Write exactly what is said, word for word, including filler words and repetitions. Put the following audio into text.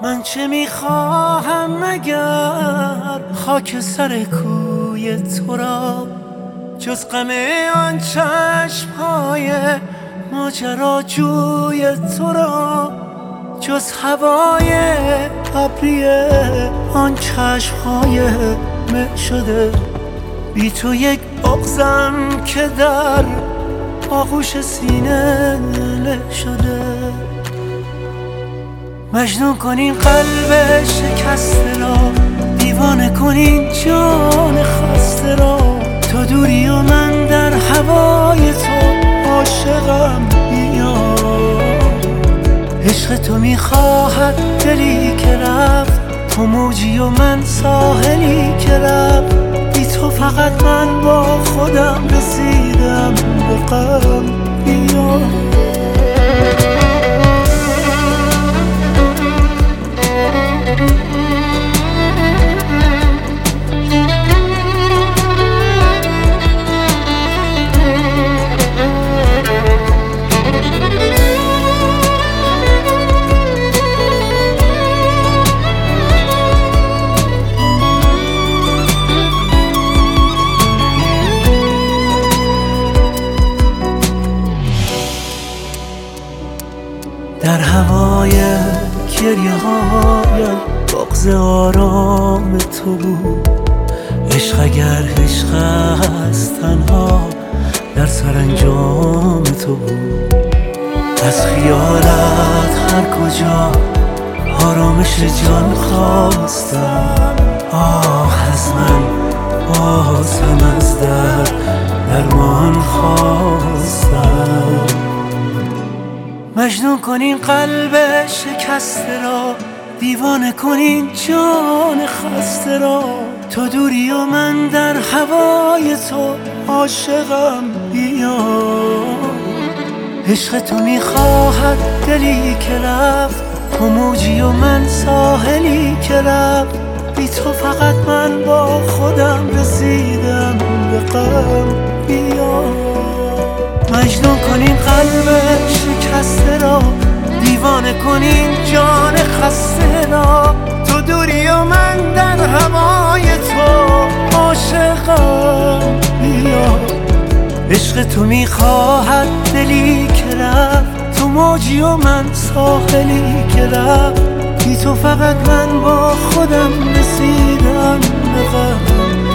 من چه میخواهم مگر خاک سر کوی تو را، جز غم آن چشمهای ماجراجوی تو را، جز هوای ابری آن چشمهای مه شده. بی تو یک بغضم که در آغوش سینه له شده. مجنون کنین قلب شکسته را، دیوانه کنین جان خسته را. تو دوری و من در هوای تو عاشقم بیا. عشق تو میخواهد دلی که رفت، تو موجی و من ساحلی که رفت. بی تو فقط من با خودم رسیدم به غم بیا. در هوای گریه هایم بغض آرام تو بود. عشق اگر عشق است تنها در سرانجام تو بود. از خیالت هر کجا آرامش جان خواستم. آه از من باز هم از درد درمان خواستم. مجنون کنین قلب شکسته را، دیوانه کنین جان خسته را. تو دوری و من در هوای تو عاشقم بیا. عشق تو میخواهد دلی که رفت، تو موجی و من ساحلی که رفت. بی تو فقط من با خودم رسیدم به غم بیا. مجنون کنین قلب شکسته را، دیوانه کنین جان خسته را. تو دوری و من در هوای تو عاشقم بیا. عشق تو میخواهد دلی که رفت، تو موجی و من ساحلی که رفت. بی تو فقط من با خودم رسیدم به غم